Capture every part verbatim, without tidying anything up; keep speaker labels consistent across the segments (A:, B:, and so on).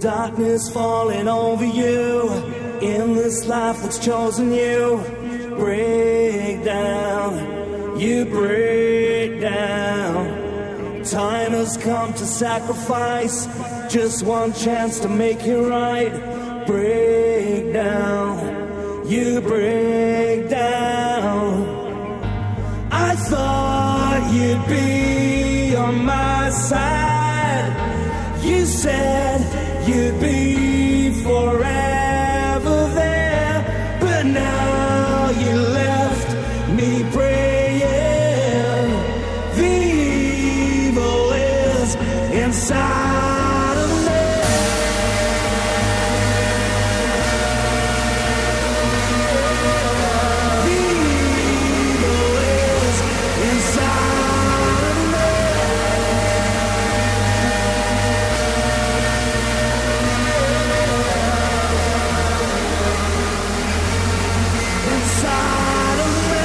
A: darkness falling over you, in this life that's chosen you, break down, you break down. Time has come to sacrifice, just one chance to make it right. Break down, you break down. I thought you'd be on my side. You said you'd be forever there, but now you left me praying. The evil is inside of me. The evil is inside of me. Inside of me.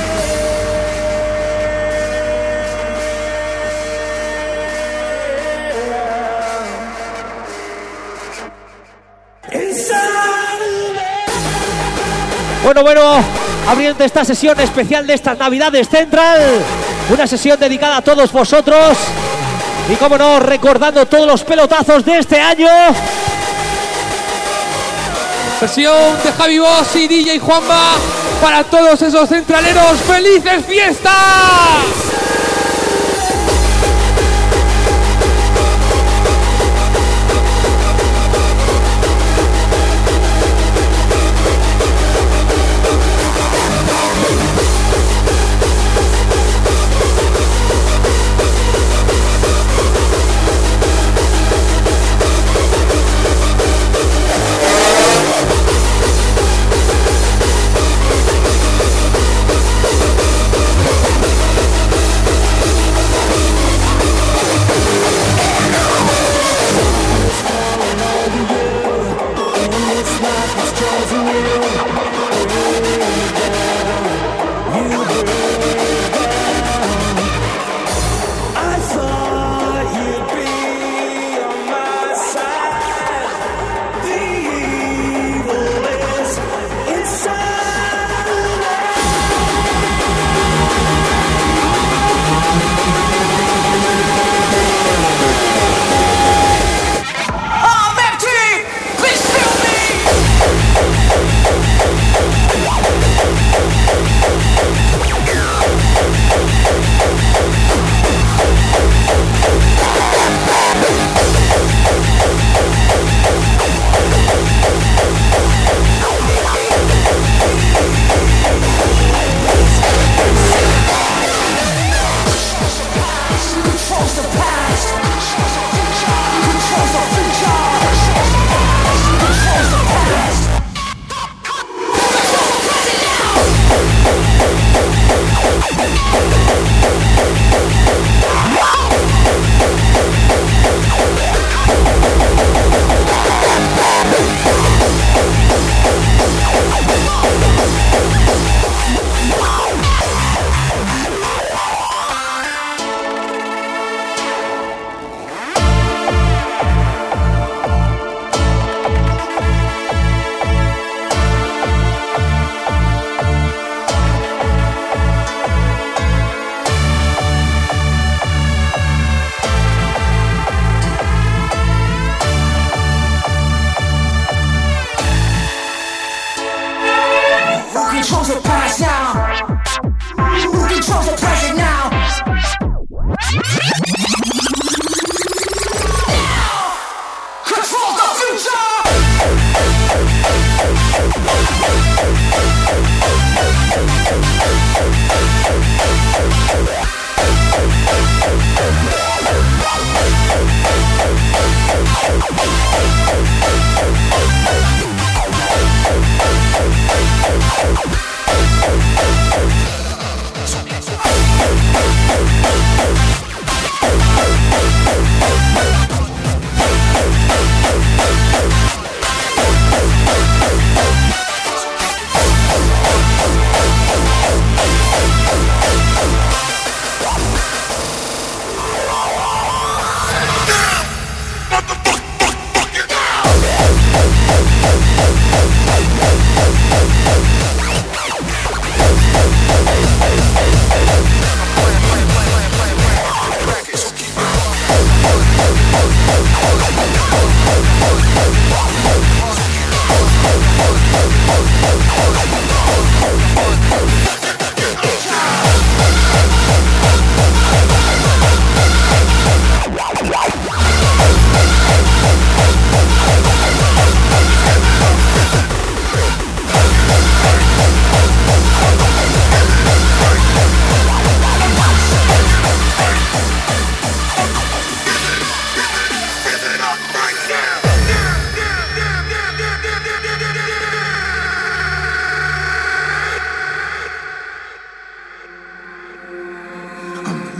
A: Inside of me.
B: Bueno, bueno, abriendo esta sesión especial de estas Navidades Central, una sesión dedicada a todos vosotros y, como no, recordando todos los pelotazos de este año.
C: Versión de Javi Boss y D J Juanma para todos esos centraleros. ¡Felices fiestas!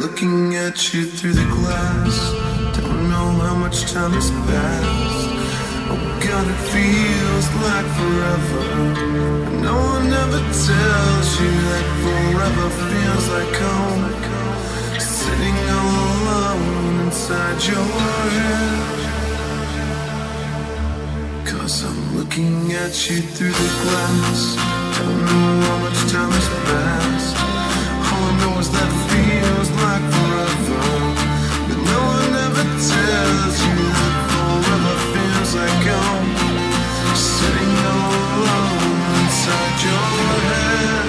D: Looking at you through the glass, don't know how much time has passed. Oh God, it feels like forever, but no one ever tells you that forever feels like home. Sitting all alone inside your head, 'cause I'm looking at you through the glass. Don't know how much time has passed. All I know is that it feels like forever, but no one ever tells you that forever feels like home. Sitting all alone inside your head.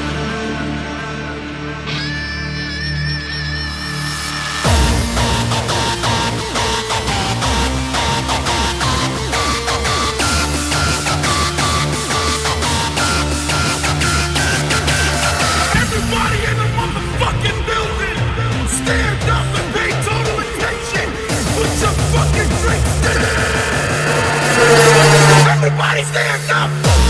E: Everybody in the motherfucking building, stand up and pay total attention. Put your fucking drinks down. Everybody stand up.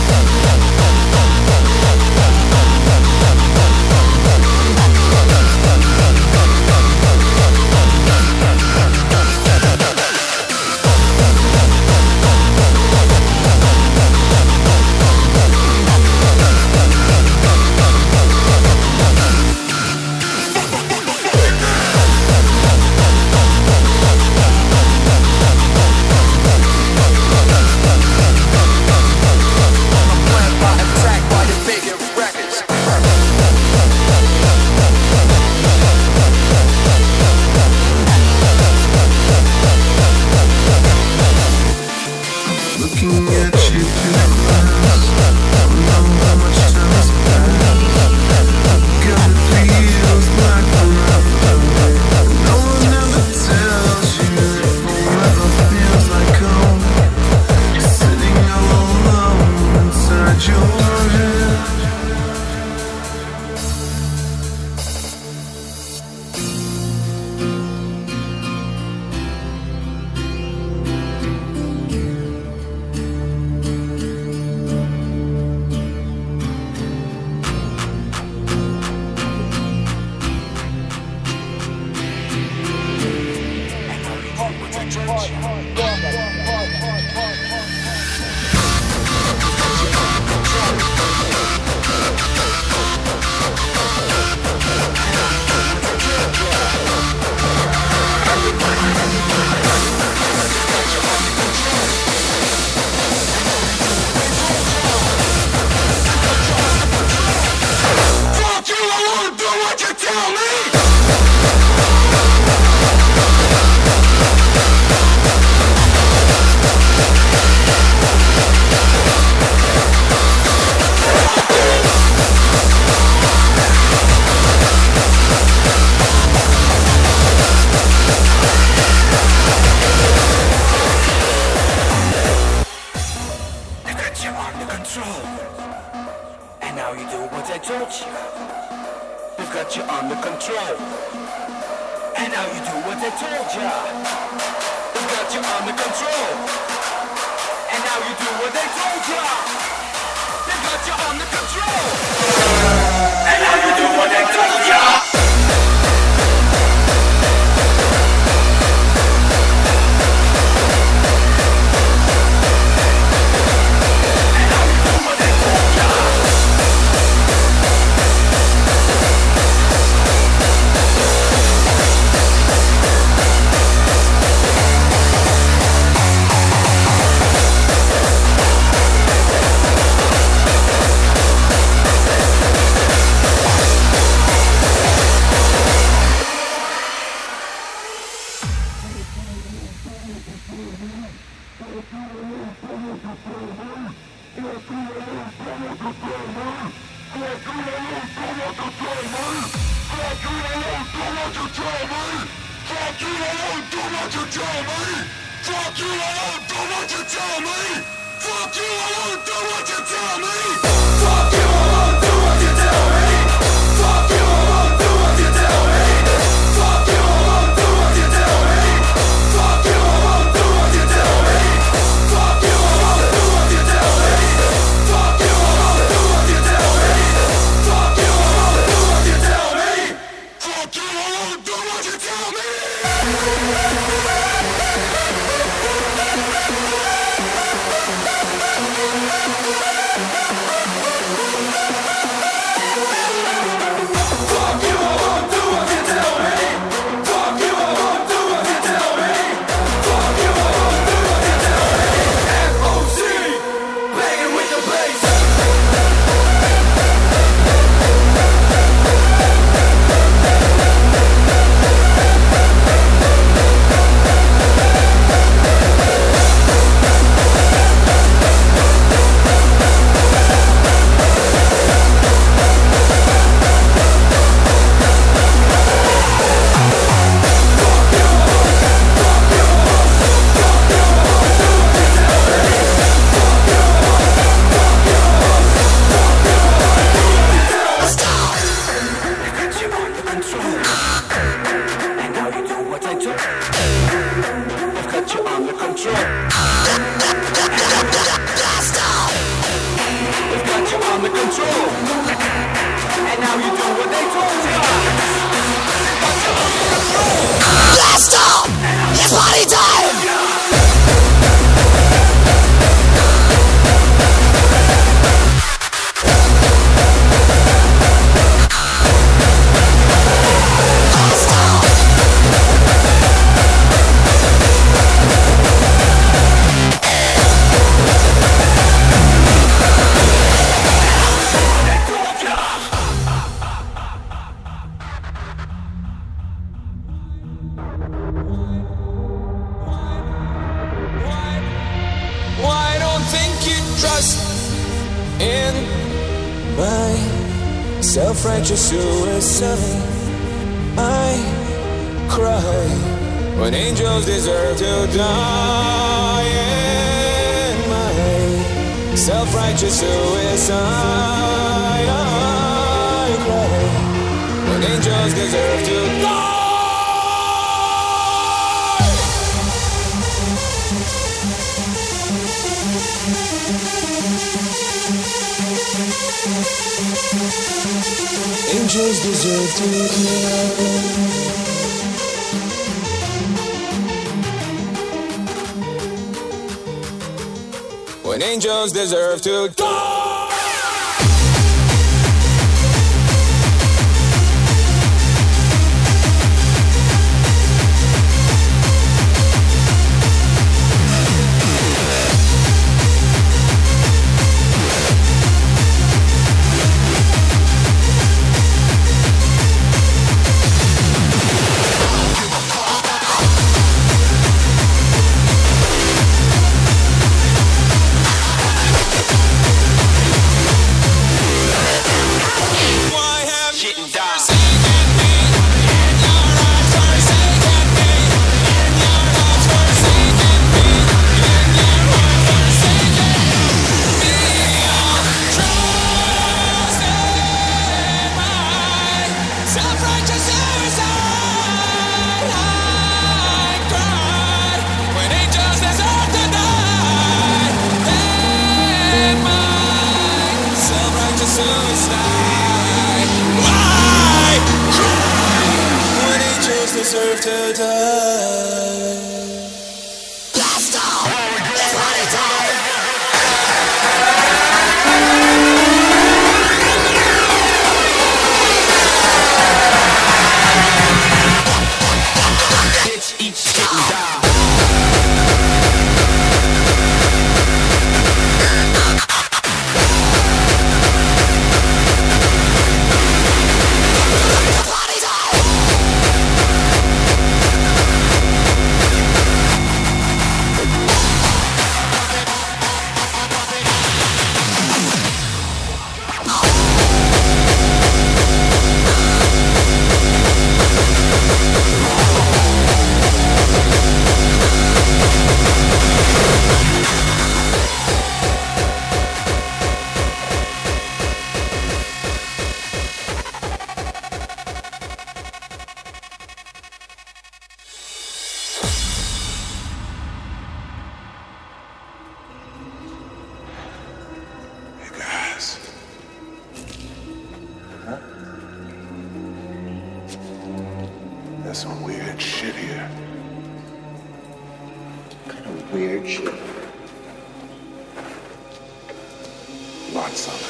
E: Looking at you through the glass, don't know how much time has passed. God, it feels like forever, no one ever tells you that forever feels like home. Sitting all alone inside your head. Fuck you, I wanna do what you tell me. They got you under control, and now you do what I told you. They've got you under control, and now you do what I told you. They've got you under control, and now you do what they told you. They've got you under control, and now you do what they told you. Do
F: trust in my self-righteous suicide. I cry when angels deserve to die. In my self-righteous suicide, I cry when angels deserve to die. Angels deserve to die. When angels deserve to die. Deserve to die. Blast off! That's what it's all. Bitch, eat shit and die.
G: There's some weird shit here.
H: What kind of weird shit?
G: Lots of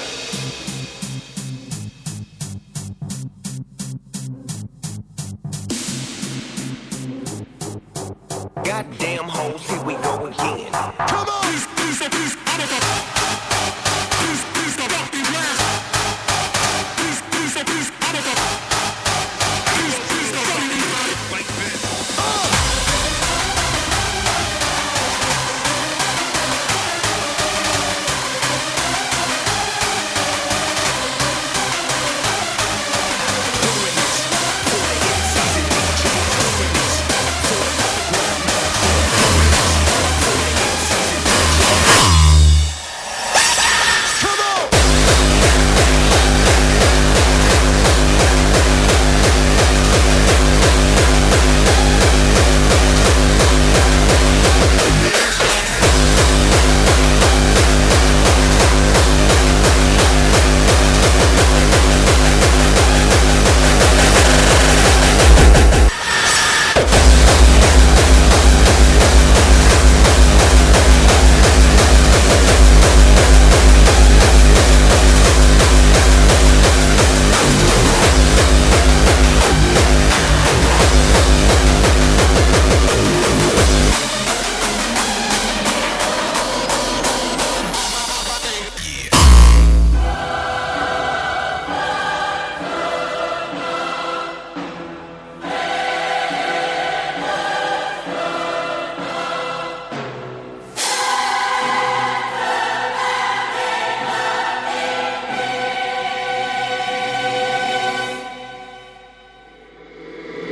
E: it. Goddamn hoes, here we go again. Come on! Please, please, please, please, please, fucking blast. Please, please, please, please, please, like this.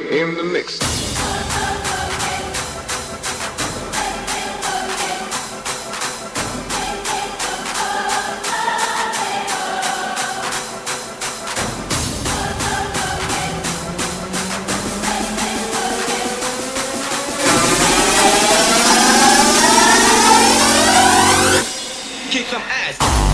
G: in the mix.
E: Kick some ass.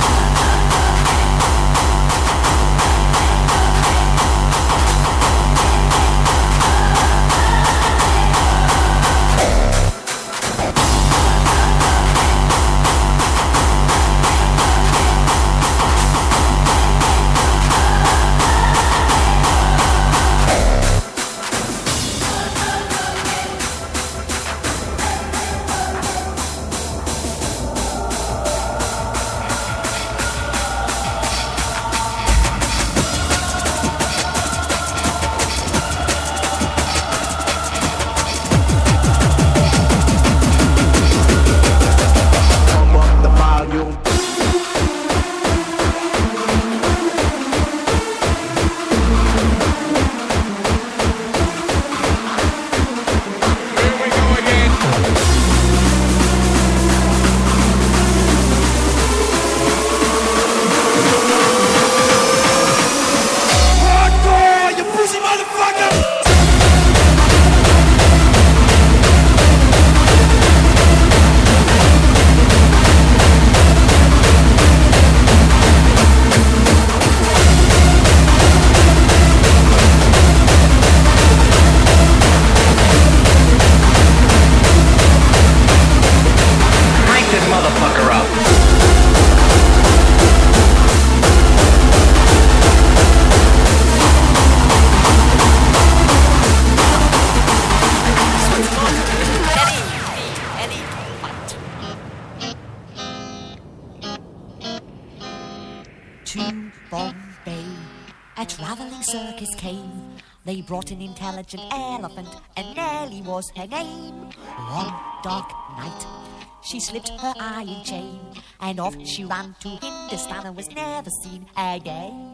I: They brought an intelligent elephant, and Nellie was her name. One dark night, she slipped her iron chain, and off she ran to Hindustan and was never seen again.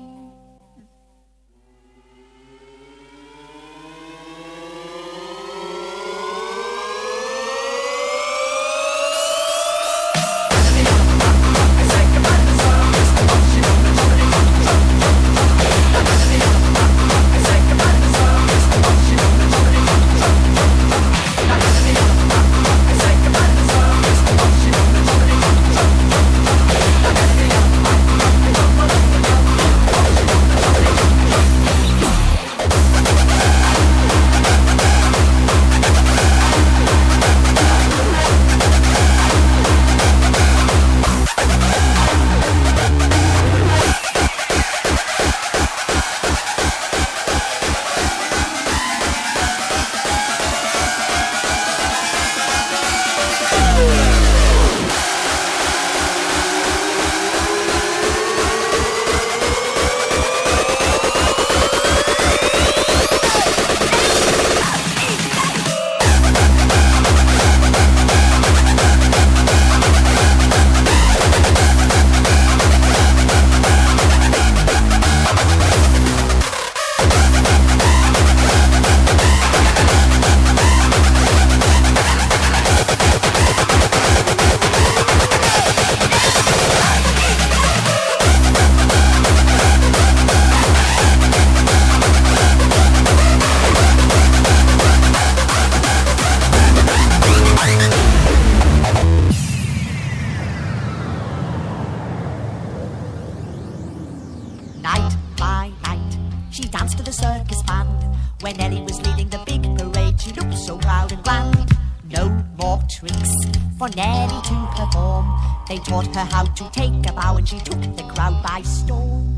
I: They taught her how to take a bow, and she took the crowd by storm.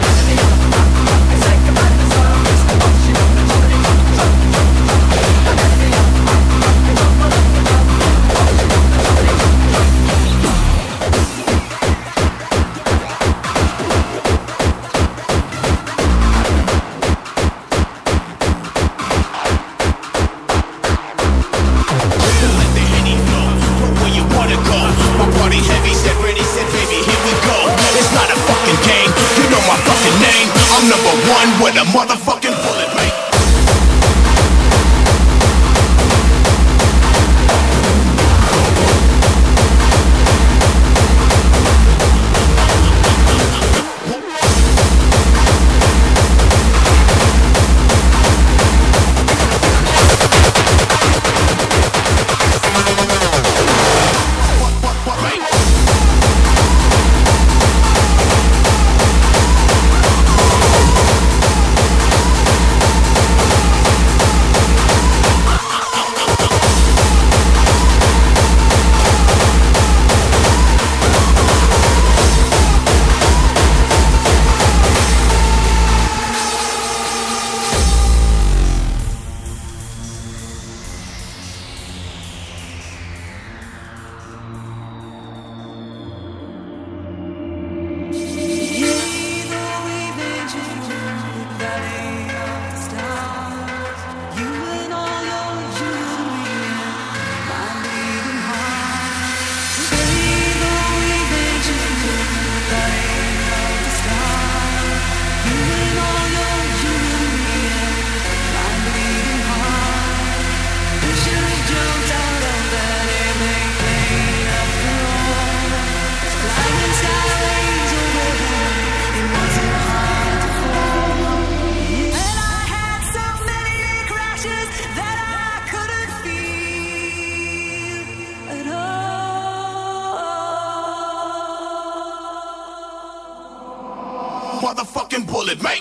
J: We'll be right back.
D: with a motherfucking bullet, mate. Motherfucking bullet, mate.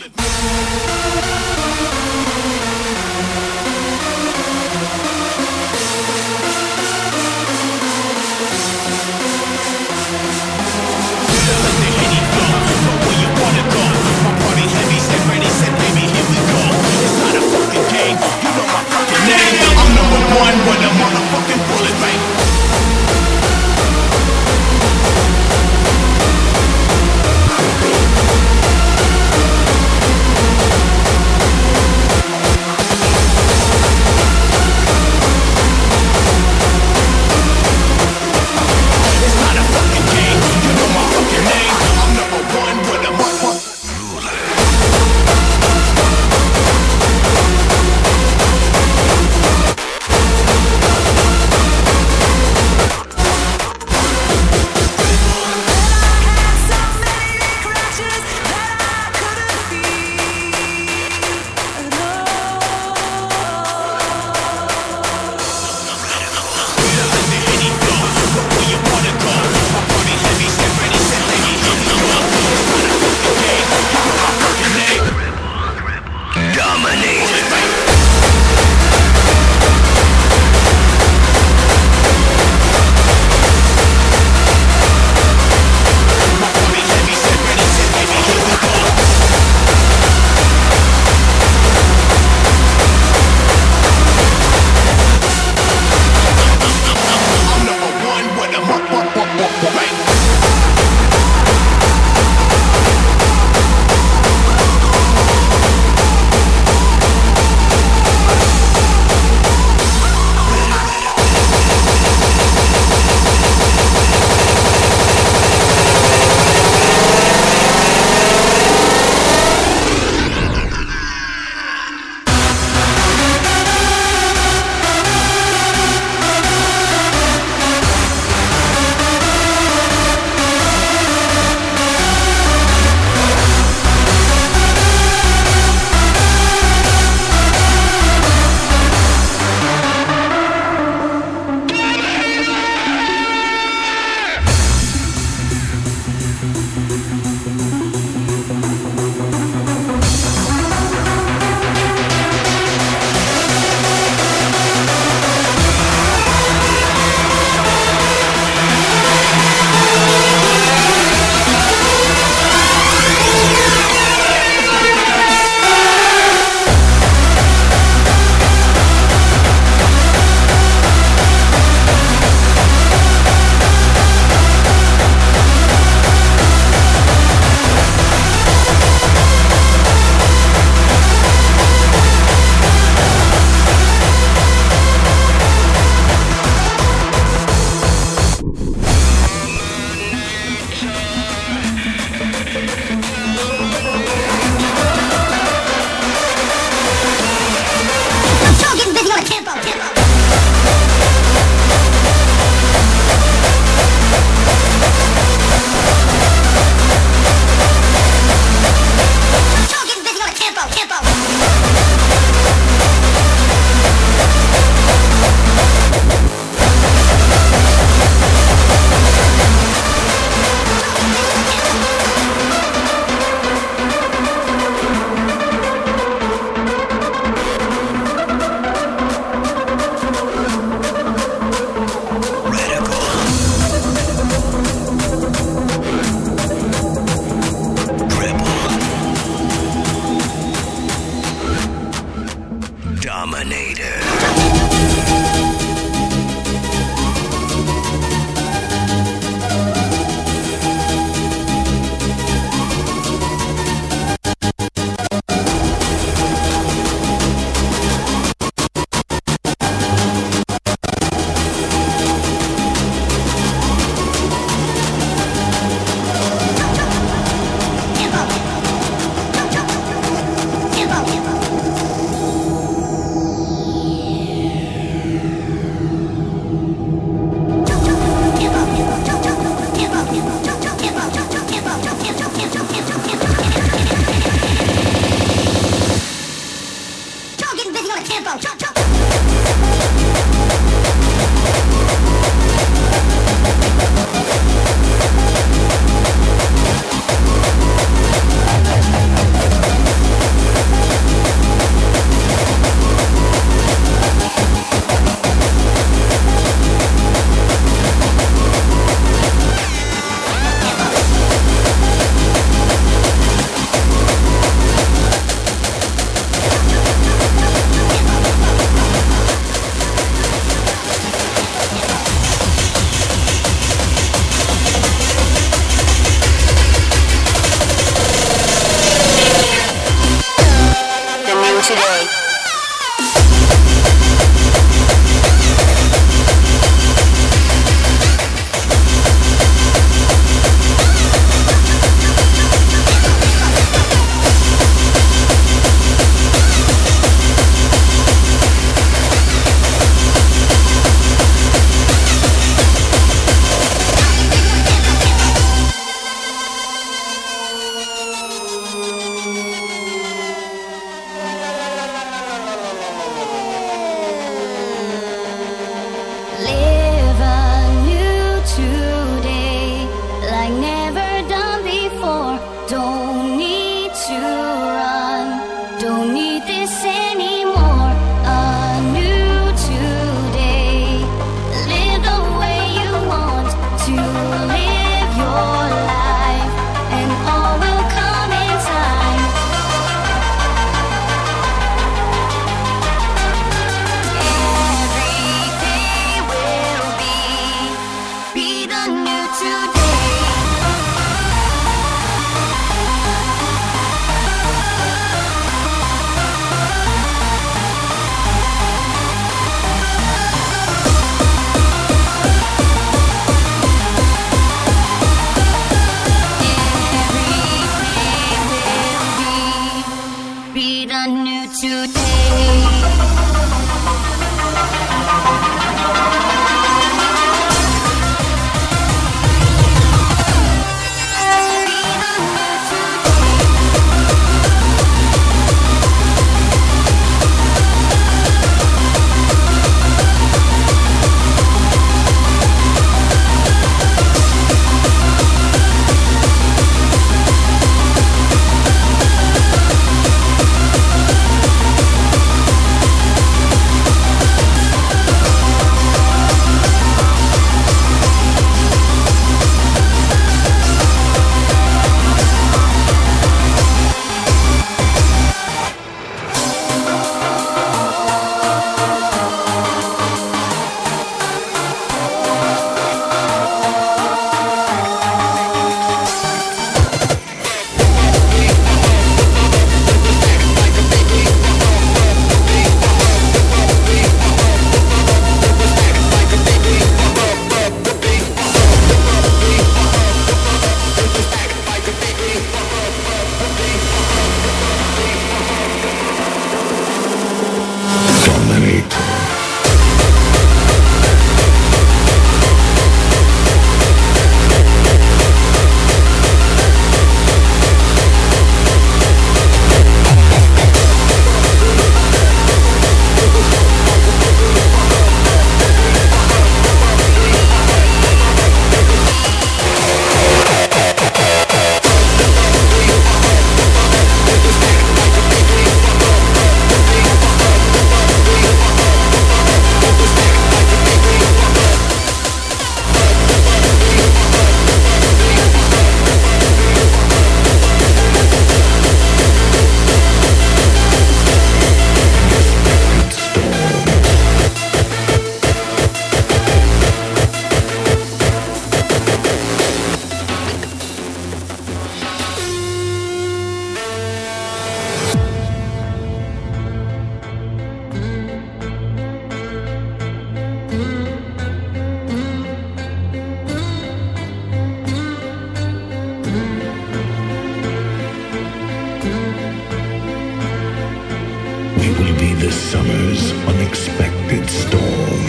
J: summer's unexpected storm.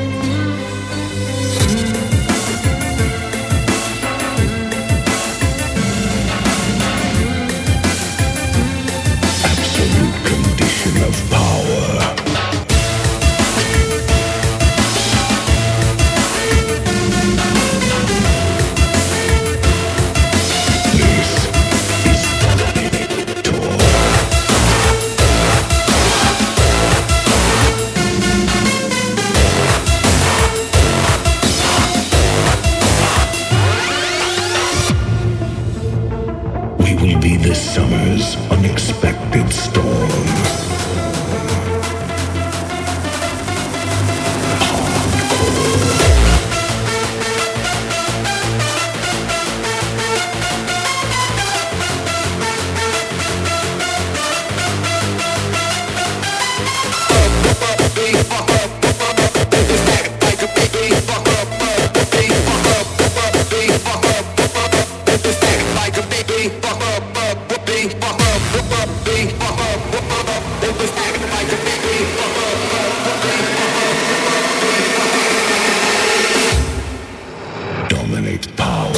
J: Absolute condition of power. This summer's unexpected storm. Dominate power.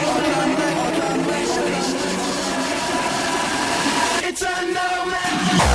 A: It's a no man.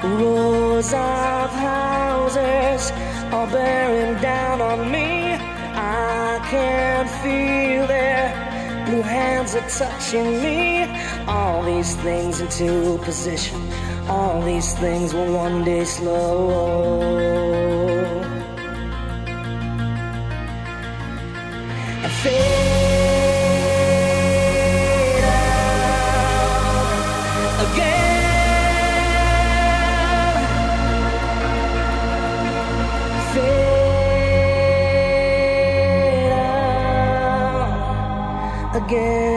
A: Rows of houses are bearing down on me. I can feel their blue hands are touching me. All these things into position. All these things will one day slow. I fade out again. Fade out again.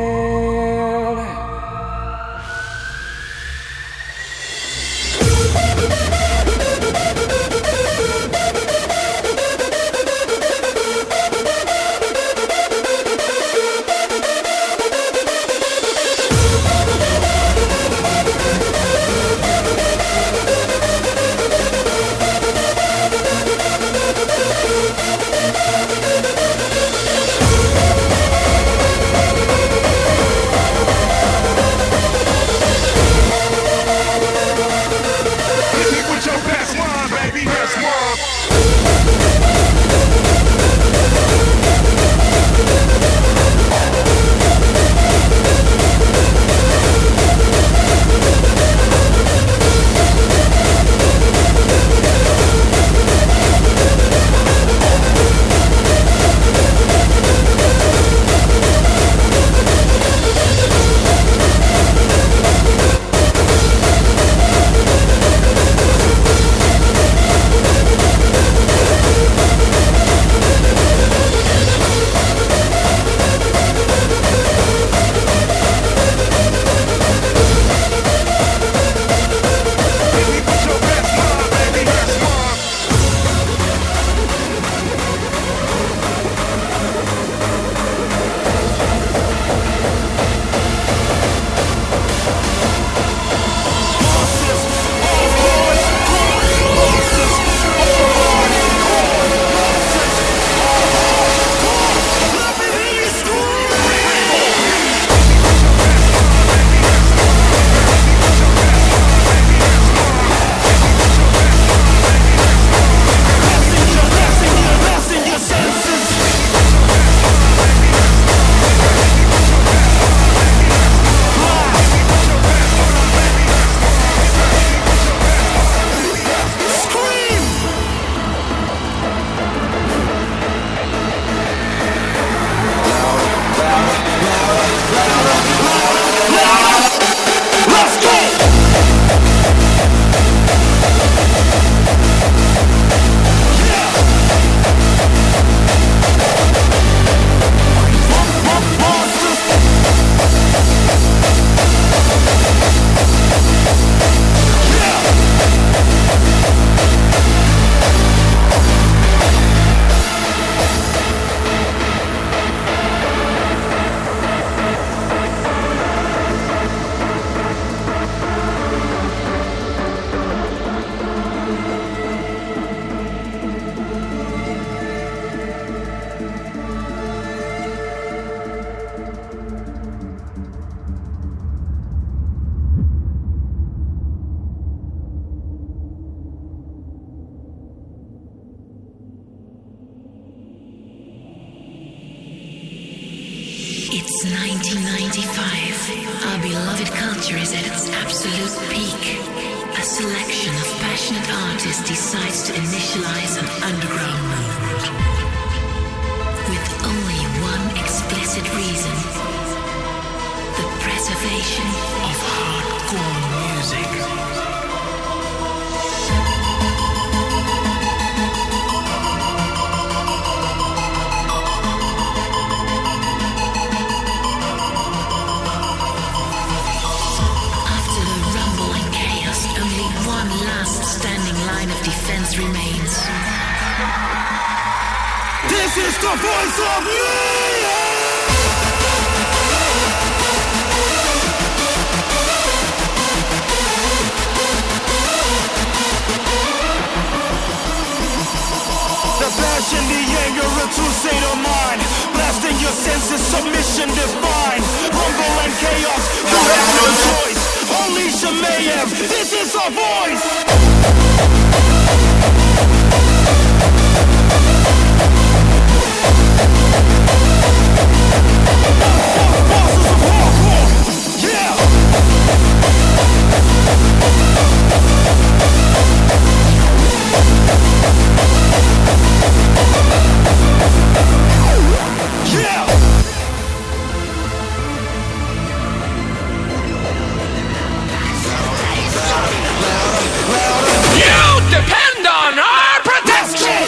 K: It's nineteen ninety-five. Our beloved culture is at its absolute peak. A selection of passionate artists decides to initialize an underground movement. With only one explicit reason. The preservation of hardcore music. Defense remains.
A: This is the voice of me! The passion, the anger, a true state of mind. Blasting your senses, submission divine. Rumble and chaos, you have no choice. Only
E: of mayhem. This is our voice. Bosses of hardcore, yeah. Yeah. You depend on our protection.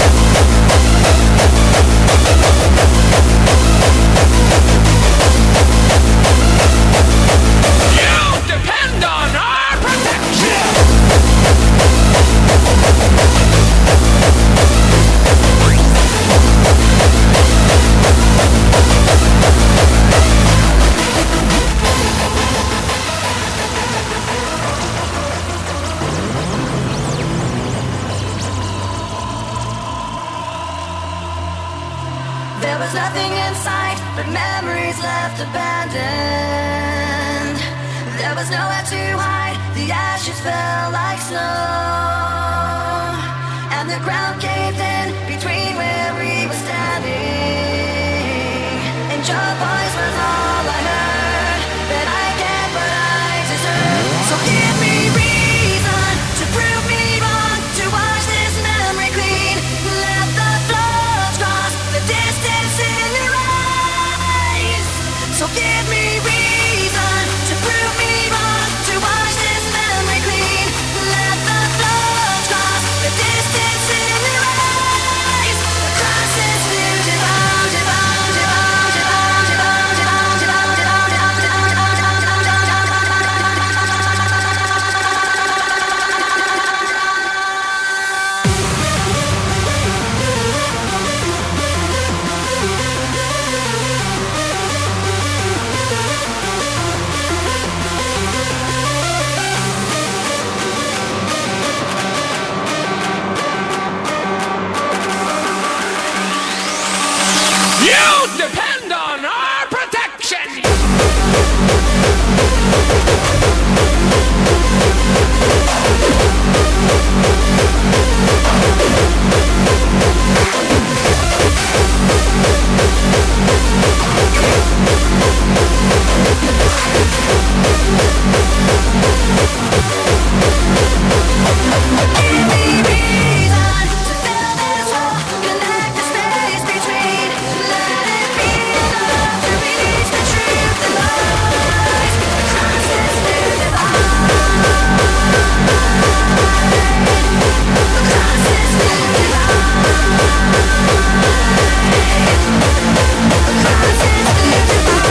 E: You depend on our protection.
L: There was nothing in sight but memories left abandoned. There was nowhere to hide, the ashes fell like snow, and the ground caved in between where we were standing. And your voice was all I heard, that I get what I deserve. So give me reason to prove me wrong, to wash this memory clean. Let the floods cross the distance in your eyes. So give me reason to prove me wrong, to wash this memory clean. Let the floods cross the distance in your eyes. The cross is still divine, divine, divine, divine, divine, divine, divine, divine,
E: You depend on our protection.
L: give me reason to fill this hole, connect the space between. Let it be enough to reach the truth and lies. The cross is still divine. The cross is still divine. The cross is still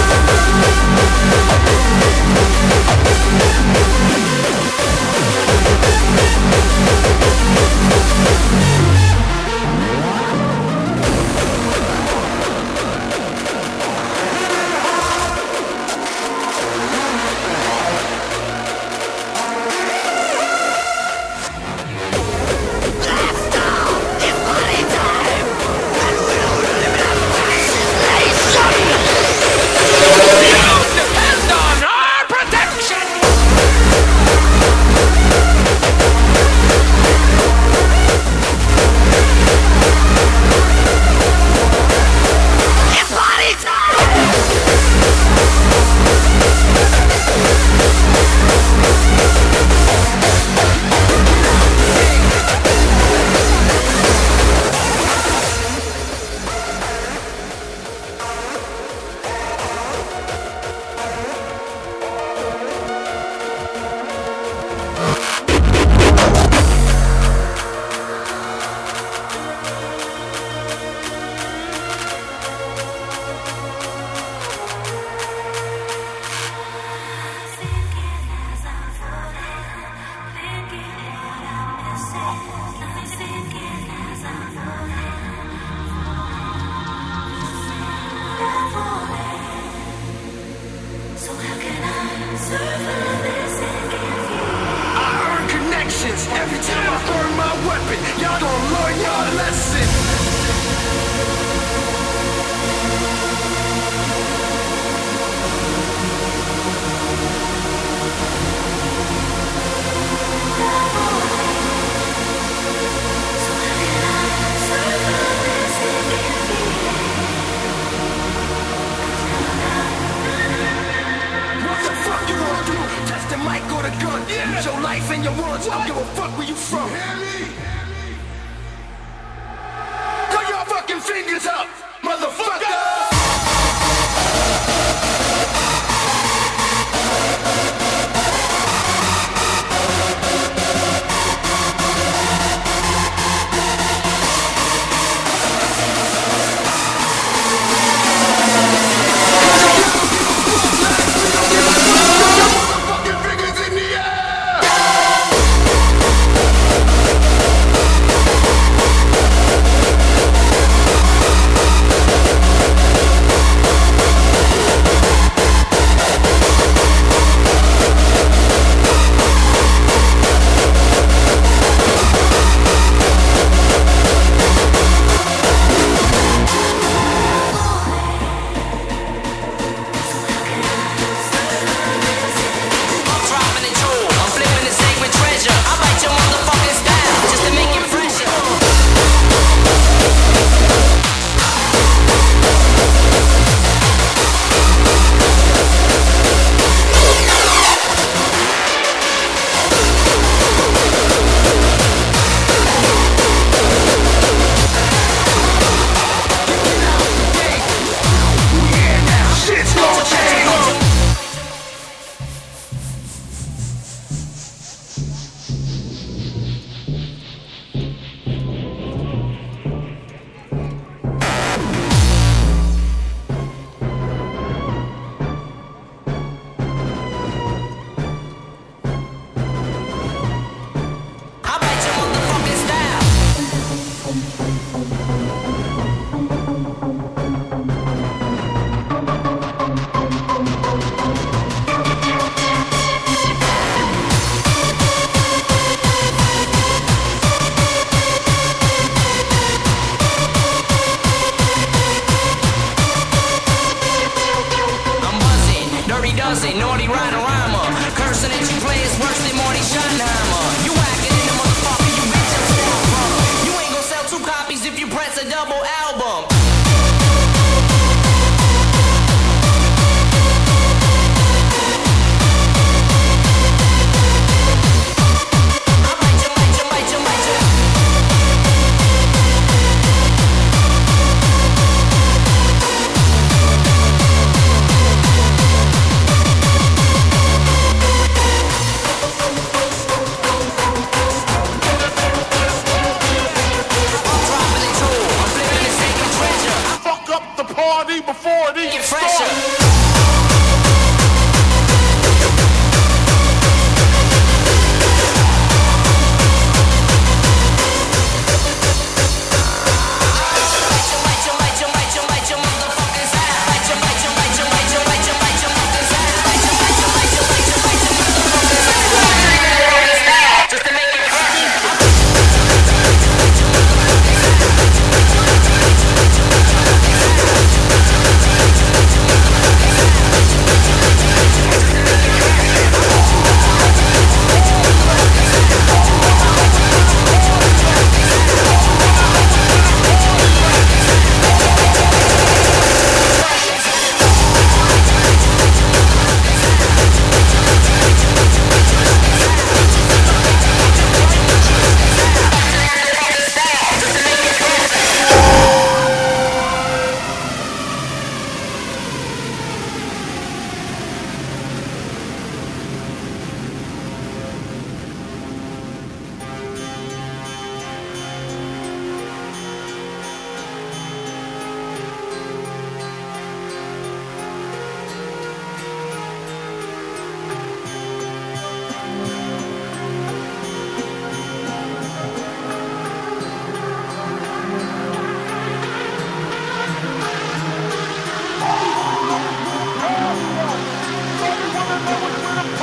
E: Depend on our protection. It's party time. Every time I burn my weapon, y'all don't learn your lesson. your life and your words. I don't give a fuck where you from. Put your fucking fingers up, motherfucker.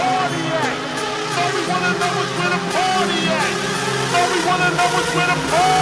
M: wanna know what's where the party at.